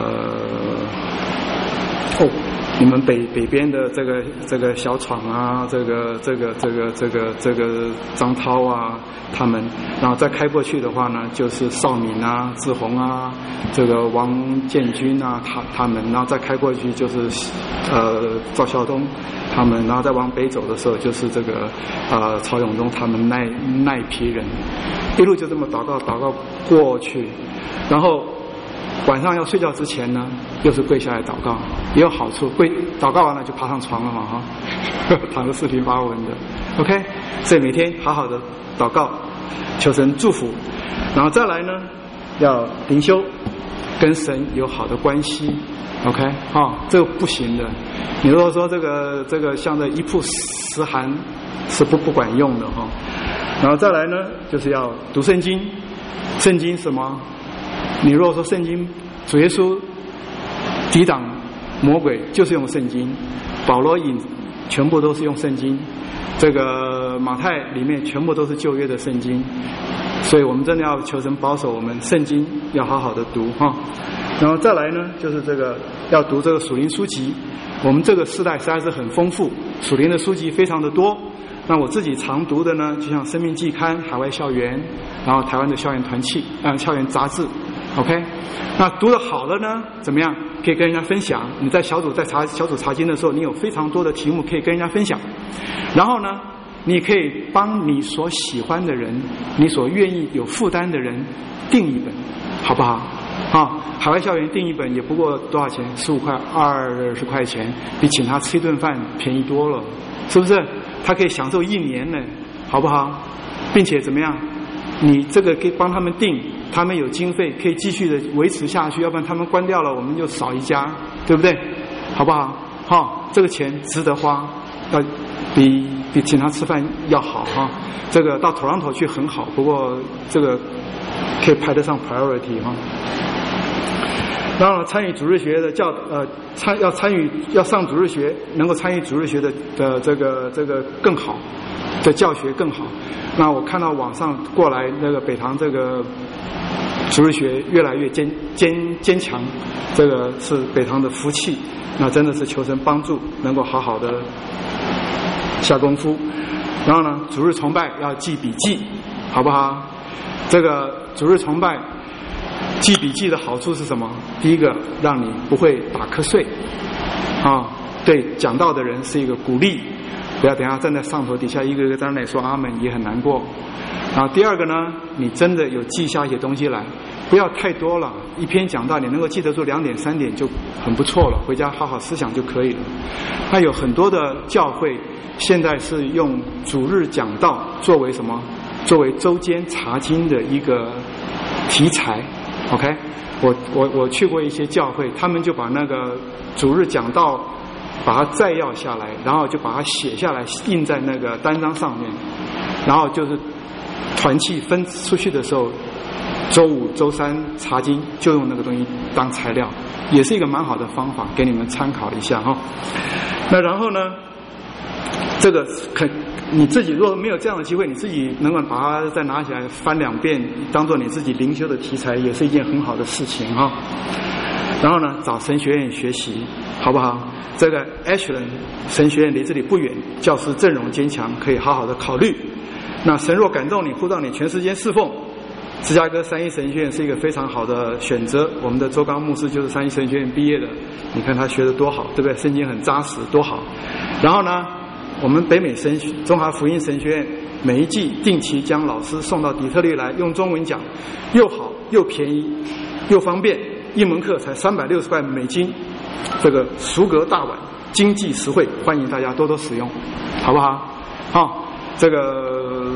哦。你们北北边的这个这个小闯啊，这个这个这个这个这个张涛啊，他们，然后再开过去的话呢，就是邵敏啊、志宏啊，这个王建军啊，他他们，然后再开过去就是呃赵孝东他们，然后再往北走的时候就是这个呃曹永忠他们那那一批人，一路就这么祷告祷告过去，然后。晚上要睡觉之前呢，又是跪下来祷告，也有好处。跪祷告完了就爬上床了嘛，哈，躺着四平八稳的。OK， 所以每天好好的祷告，求神祝福，然后再来呢，要灵修，跟神有好的关系。OK， 哦，这个不行的。你如果说这个这个像这一曝十寒是不不管用的哈、哦。然后再来呢，就是要读圣经，圣经什么？你如果说圣经，主耶稣抵挡魔鬼就是用圣经，保罗引全部都是用圣经，这个马太里面全部都是旧约的圣经，所以我们真的要求神保守我们圣经要好好的读哈。然后再来呢，就是这个要读这个属灵书籍，我们这个时代实在是很丰富，属灵的书籍非常的多。那我自己常读的呢，就像《生命季刊》、海外校园，然后台湾的校园团契、嗯、呃、校园杂志 ，OK。那读得好了呢，怎么样？可以跟人家分享。你在小组在查小组查经的时候，你有非常多的题目可以跟人家分享。然后呢，你可以帮你所喜欢的人、你所愿意有负担的人订一本，好不好？啊，海外校园订一本也不过多少钱？十五块、二十块钱，比请他吃一顿饭便宜多了，是不是？他可以享受一年呢，好不好？并且怎么样？你这个可以帮他们订，他们有经费可以继续的维持下去，要不然他们关掉了，我们就少一家，对不对？好不好？好，这个钱值得花，要比比请他吃饭要好哈。这个到 Toronto 去很好，不过这个可以排得上 priority 哈。然后参与主日学的教呃参要参与要上主日学，能够参与主日学的的这个这个更好的教学更好。那我看到网上过来那个北堂这个主日学越来越坚坚坚强，这个是北堂的福气。那真的是求神帮助，能够好好的下功夫。然后呢，主日崇拜要记笔记，好不好？这个主日崇拜。记笔记的好处是什么？第一个，让你不会打瞌睡，啊，对讲道的人是一个鼓励，不要等下站在上头底下一个一个在那里说阿门也很难过。然后第二个呢，你真的有记下一些东西来，不要太多了，一篇讲道你能够记得住两点三点就很不错了，回家好好思想就可以了。那有很多的教会现在是用主日讲道作为什么？作为周间查经的一个题材。OK， 我我我去过一些教会，他们就把那个主日讲道把它摘要下来，然后就把它写下来印在那个单张上面，然后就是团契分出去的时候，周五周三查经就用那个东西当材料，也是一个蛮好的方法，给你们参考一下哈。那然后呢，这个可你自己如果没有这样的机会，你自己能够把它再拿起来翻两遍，当做你自己灵修的题材，也是一件很好的事情哈。然后呢，找神学院学习，好不好？这个 Ashland 神学院离这里不远，教师阵容坚强，可以好好的考虑。那神若感动你，呼召你全时间侍奉，芝加哥三一神学院是一个非常好的选择。我们的周刚牧师就是三一神学院毕业的，你看他学得多好，对不对？圣经很扎实，多好。然后呢，我们北美神中华福音神学院每一季定期将老师送到底特律来用中文讲，又好又便宜又方便，一门课才三百六十块美金，这个熟格大碗，经济实惠，欢迎大家多多使用，好不好？好，这个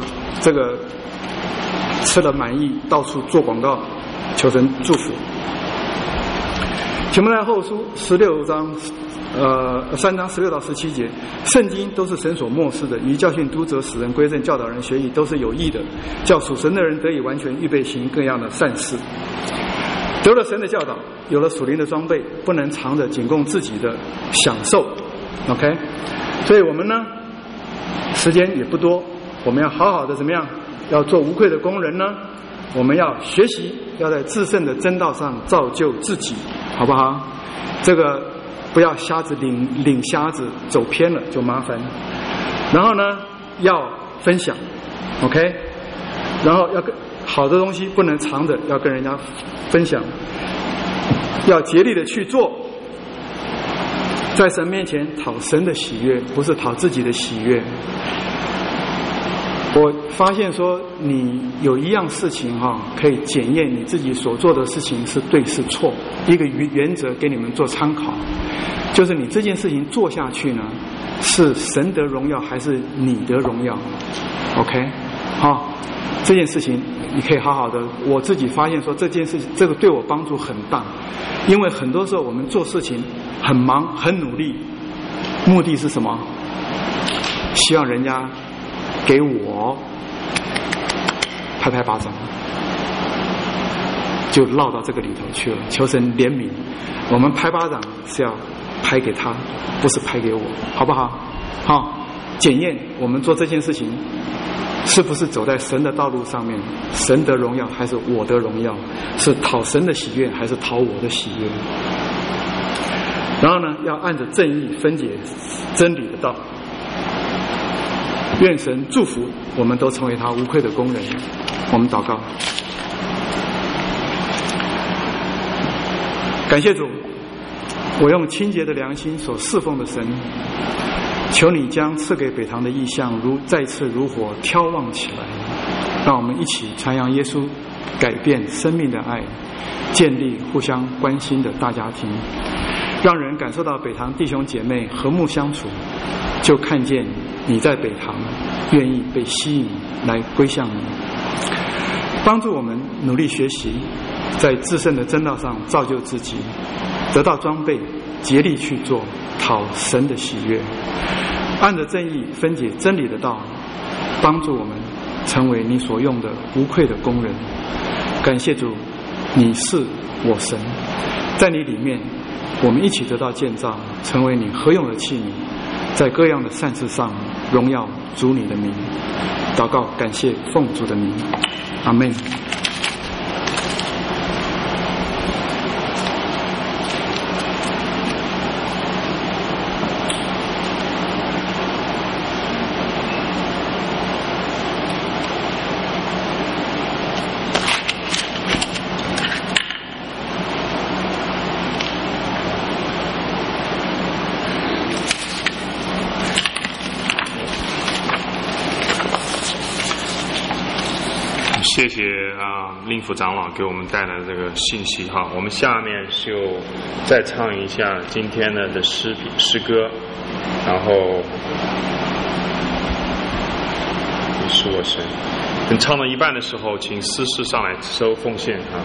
这个吃了满意，到处做广告，求神祝福。提摩太后书十六章，呃，三章十六到十七节，圣经都是神所默示的，以教训、督责、使人归正、教导人学义，都是有益的，叫属神的人得以完全预备行各样的善事。得了神的教导，有了属灵的装备，不能藏着仅供自己的享受。OK， 所以我们呢，时间也不多，我们要好好的怎么样？要做无愧的工人呢？我们要学习，要在至圣的真道上造就自己，好不好？这个不要瞎子领领瞎子走偏了就麻烦。然后呢，要分享 ，OK， 然后要跟好的东西不能藏着，要跟人家分享，要竭力的去做，在神面前讨神的喜悦，不是讨自己的喜悦。我发现说，你有一样事情哈、哦，可以检验你自己所做的事情是对是错。一个原则给你们做参考，就是你这件事情做下去呢，是神得荣耀还是你得荣耀 ？OK， 好，这件事情你可以好好的。我自己发现说，这件事情这个对我帮助很大，因为很多时候我们做事情很忙很努力，目的是什么？希望人家给我拍拍巴掌，就落到这个里头去了。求神怜悯，我们拍巴掌是要拍给他，不是拍给我，好不好？好，检验我们做这件事情是不是走在神的道路上面，神得荣耀还是我得荣耀，是讨神的喜悦还是讨我的喜悦。然后呢，要按着正义分解真理的道。愿神祝福我们都成为他无愧的工人。我们祷告。感谢主，我用清洁的良心所侍奉的神，求你将赐给北堂的意象如再次如火挑旺起来，让我们一起传扬耶稣改变生命的爱，建立互相关心的大家庭，让人感受到北堂弟兄姐妹和睦相处，就看见你在北堂愿意被吸引来归向你。帮助我们努力学习，在至圣的真道上造就自己，得到装备，竭力去做，讨神的喜悦，按着正义分解真理的道，帮助我们成为你所用的无愧的工人。感谢主，你是我神，在你里面我们一起得到建造，成为你合用的器皿，在各样的善事上荣耀主你的名。祷告感谢奉主的名，阿们。 谢谢啊，令福长老给我们带来的这个信息哈。我们下面就再唱一下今天的的诗品诗歌，然后你是我神。等唱到一半的时候，请司事上来收奉献啊。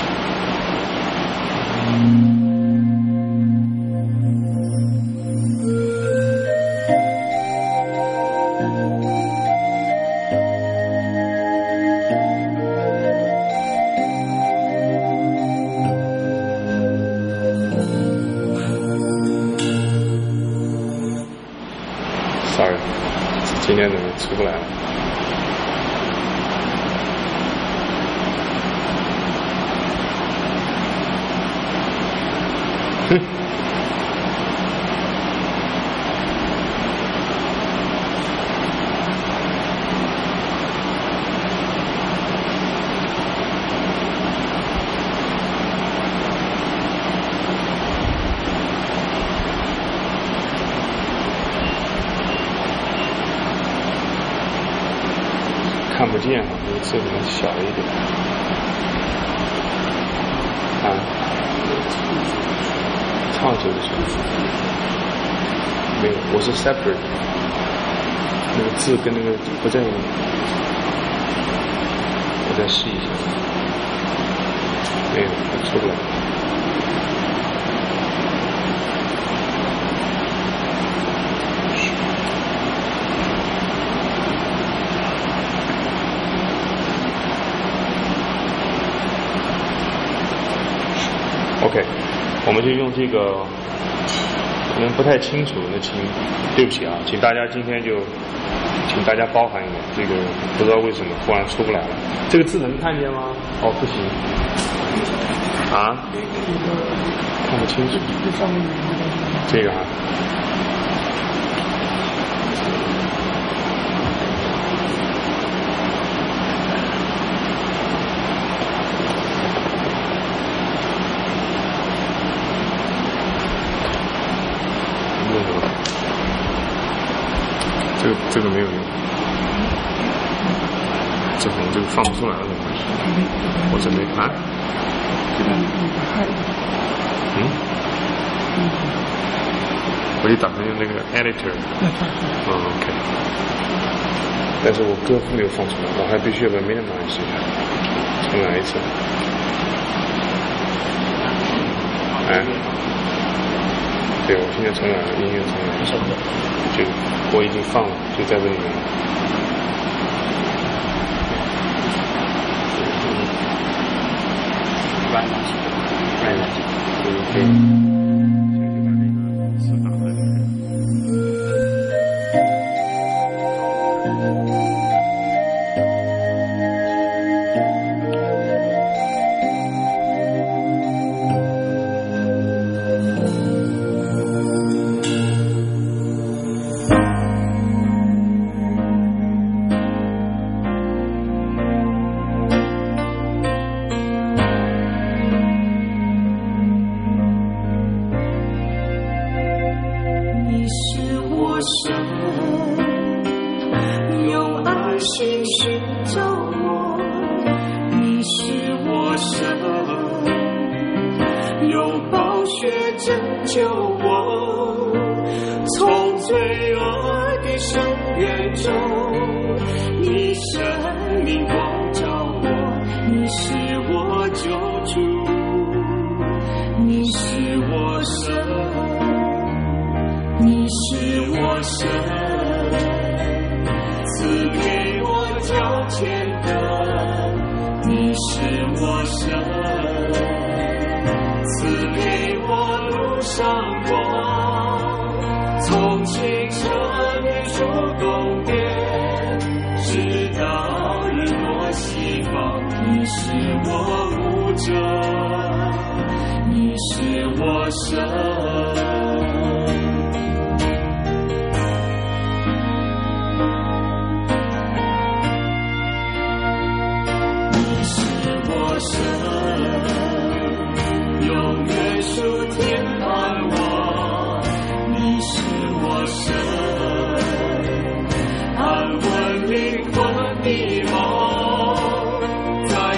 今天怎么出不来了？哼！看不见啊，这个字可能小一点啊，唱是不是？没有，我是 separate， 那个字跟那个不在一起。 我再试一下，没有，它出不来。OK， 我们就用这个，可能不太清楚，那请对不起啊，请大家今天就，请大家包涵一点，这个不知道为什么忽然出不来了。这个字能看见吗？哦，不行。啊？看不清楚。这个啊。这个这个没有用，这可能这个放不出来了，我准备啊，嗯，我就打算用那个 editor， 嗯 OK， 但是我歌词没有放出来，我还必须要把 minimize 一下，重来一次，哎，对，我现在重来了，音乐重来了，就我已经放了，就在这里面了。关上去，关上去，对。现在就把那个词打在里面。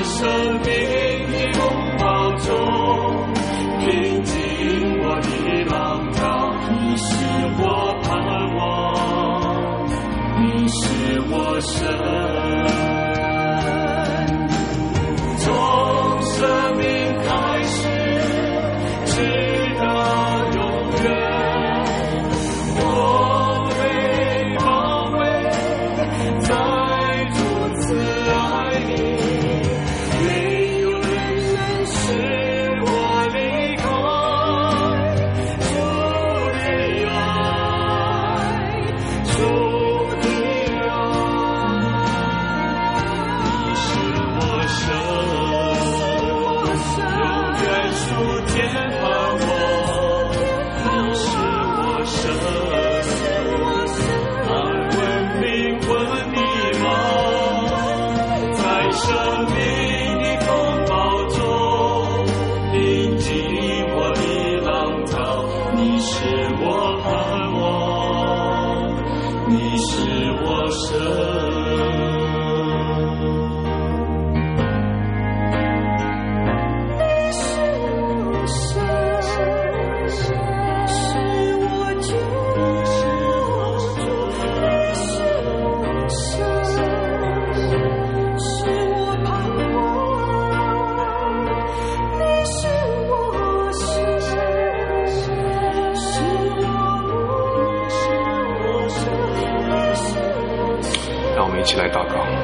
生命的风暴中，平静我的们一起来祷告。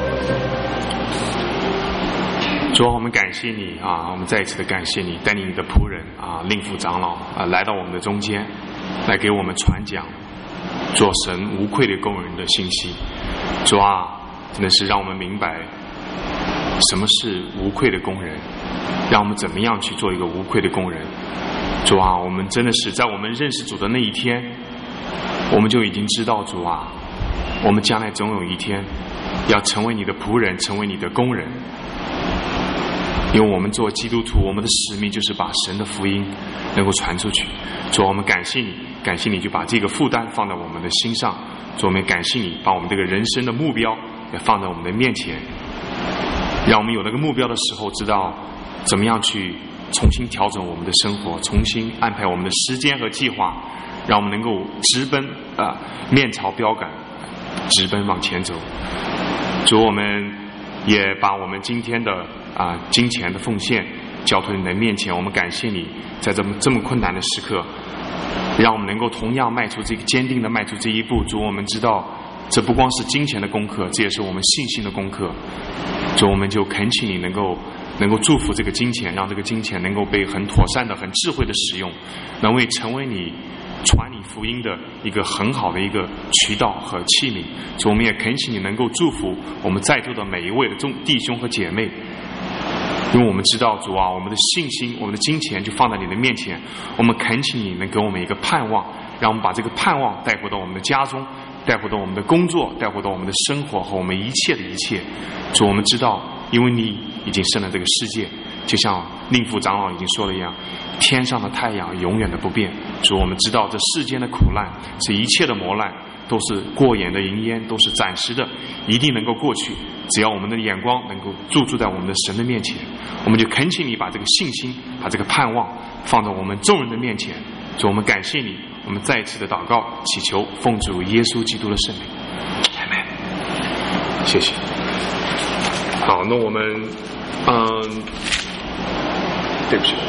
主啊，我们感谢你啊，我们再一次的感谢你，带领你的仆人啊，令父长老啊，来到我们的中间，来给我们传讲做神无愧的工人的信息。主啊，真的是让我们明白什么是无愧的工人，让我们怎么样去做一个无愧的工人。主啊，我们真的是在我们认识主的那一天，我们就已经知道主啊，我们将来总有一天要成为你的仆人，成为你的工人。因为我们做基督徒，我们的使命就是把神的福音能够传出去。主啊，我们感谢你，感谢你就把这个负担放在我们的心上。主啊，我们感谢你把我们这个人生的目标也放在我们的面前，让我们有那个目标的时候知道怎么样去重新调整我们的生活，重新安排我们的时间和计划，让我们能够直奔啊、呃、面朝标杆，直奔往前走。主，我们也把我们今天的啊、呃、金钱的奉献交托你的面前，我们感谢你在这么这么困难的时刻，让我们能够同样迈出这个坚定的迈出这一步。主，我们知道这不光是金钱的功课，这也是我们信心的功课。主，我们就恳请你能够能够祝福这个金钱，让这个金钱能够被很妥善的很智慧的使用，能为成为你传你福音的一个很好的一个渠道和器皿。主，我们也恳请你能够祝福我们在座的每一位的众弟兄和姐妹，因为我们知道主啊，我们的信心我们的金钱就放在你的面前，我们恳请你能给我们一个盼望，让我们把这个盼望带回到我们的家中，带回到我们的工作，带回到我们的生活和我们一切的一切。主，我们知道因为你已经生了这个世界，就像令父长老已经说了一样，天上的太阳永远的不变。主，我们知道这世间的苦难，这一切的磨难都是过眼的云烟，都是暂时的，一定能够过去，只要我们的眼光能够驻足在我们的神的面前。我们就恳请你把这个信心把这个盼望放在我们众人的面前。主，我们感谢你，我们再一次的祷告祈求奉主耶稣基督的圣名，阿们。谢谢。好，那我们嗯，对不起，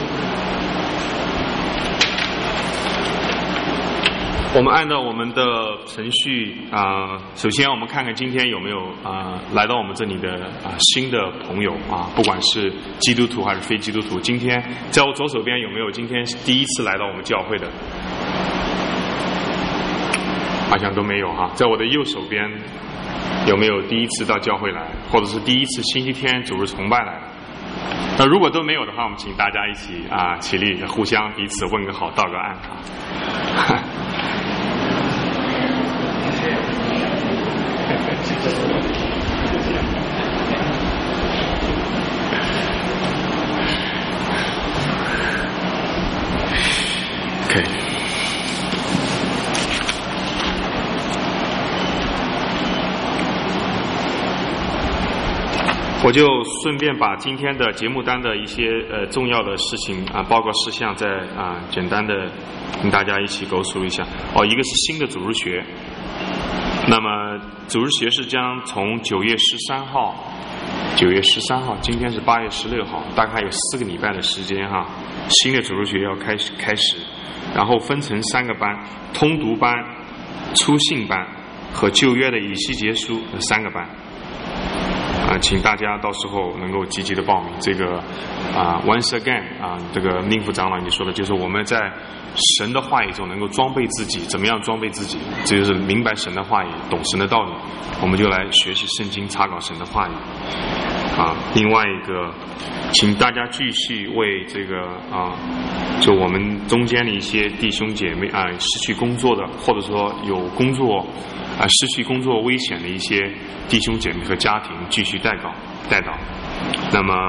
我们按照我们的程序啊、呃，首先我们看看今天有没有啊、呃、来到我们这里的啊、呃、新的朋友啊，不管是基督徒还是非基督徒。今天在我左手边有没有今天第一次来到我们教会的？好像都没有哈。在我的右手边有没有第一次到教会来，或者是第一次星期天主日崇拜来的？那如果都没有的话，我们请大家一起啊起立，互相彼此问个好，道个安啊。OK。我就顺便把今天的节目单的一些呃重要的事情啊、呃、报告事项再啊、呃、简单的跟大家一起勾述一下。哦，一个是新的主日学，那么主日学是将从九月十三号，九月十三号，今天是八月十六号，大概有四个礼拜的时间哈。新的主日学要开始开始，然后分成三个班：通读班、初信班和旧约的以西结书的三个班。啊，请大家到时候能够积极的报名。这个啊 ，once again 啊，这个令父长老你说的，就是我们在神的话语中能够装备自己，怎么样装备自己？这就是明白神的话语，懂神的道理。我们就来学习圣经，查考神的话语。啊，另外一个，请大家继续为这个啊，就我们中间的一些弟兄姐妹啊，失去工作的，或者说有工作啊失去工作危险的一些弟兄姐妹和家庭，继续代祷代祷。那么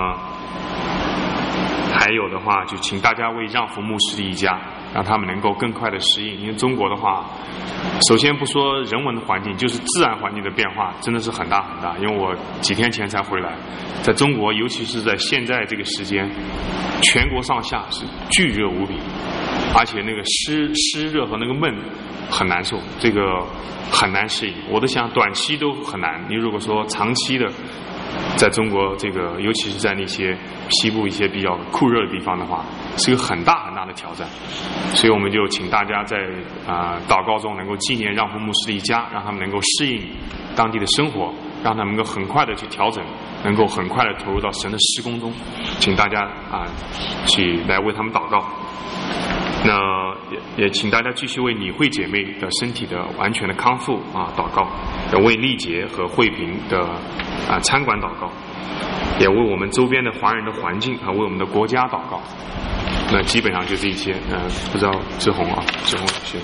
还有的话，就请大家为让福牧师的一家，让他们能够更快的适应。因为中国的话，首先不说人文的环境，就是自然环境的变化真的是很大很大。因为我几天前才回来，在中国，尤其是在现在这个时间，全国上下是巨热无比，而且那个湿湿热和那个闷很难受，这个很难适应。我都想短期都很难，你如果说长期的在中国这个，尤其是在那些西部一些比较酷热的地方的话，是个很大很大的挑战。所以我们就请大家在啊、呃、祷告中能够纪念让福牧师的一家，让他们能够适应当地的生活，让他们能够很快的去调整，能够很快的投入到神的施工中。请大家啊，去来为他们祷告。那也也请大家继续为理慧姐妹的身体的完全的康复啊祷告，也为丽杰和慧萍的啊餐馆祷告，也为我们周边的华人的环境和为我们的国家祷告。那基本上就这一些，呃，不知道志宏啊，志宏是。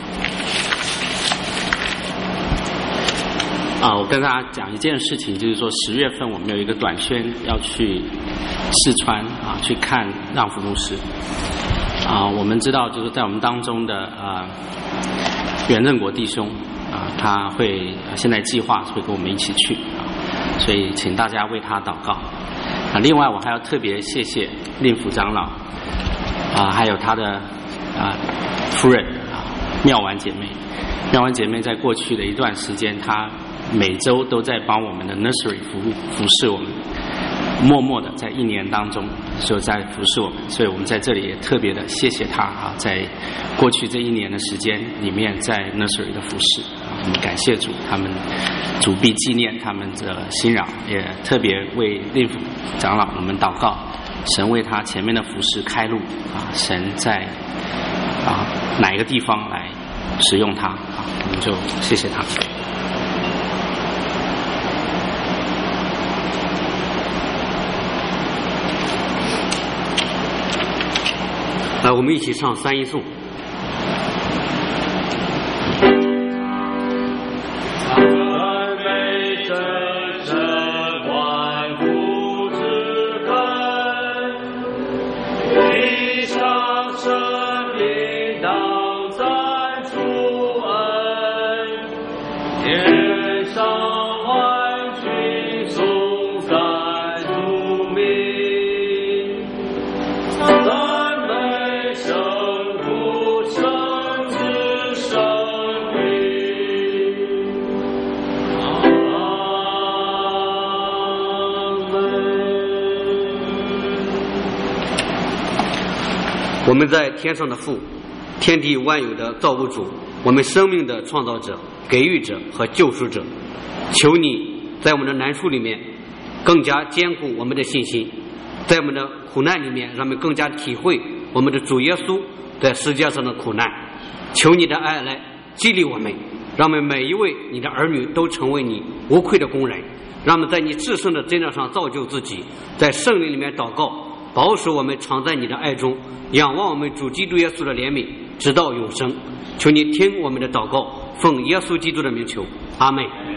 啊，我跟大家讲一件事情，就是说十月份我们有一个短宣要去四川啊，去看让福牧师。啊，我们知道就是在我们当中的啊袁正国弟兄啊，他会现在计划会跟我们一起去啊，所以请大家为他祷告。啊，另外我还要特别谢谢令福长老啊，还有他的啊夫人啊妙婉姐妹。妙婉姐妹在过去的一段时间，她每周都在帮我们的 nursery 服务服侍我们，默默的在一年当中就在服侍我们，所以我们在这里也特别的谢谢她啊，在过去这一年的时间里面在 nursery 的服侍，我们感谢主，他们主必纪念他们的辛劳，也特别为令福长老我们祷告，神为他前面的服侍开路啊，神在啊哪一个地方来使用他啊，我们就谢谢他。 来，我们一起唱三一颂。我们在天上的父，天地万有的造物主，我们生命的创造者、给予者和救赎者，求你在我们的难处里面更加坚固我们的信心，在我们的苦难里面让我们更加体会我们的主耶稣在世界上的苦难。求你的爱来激励我们，让我们每一位你的儿女都成为你无愧的工人，让我们在你至圣的真道上造就自己，在圣灵里面祷告，保守我们常在你的爱中，仰望我们主基督耶稣的怜悯，直到永生。求你听我们的祷告，奉耶稣基督的名求，阿们。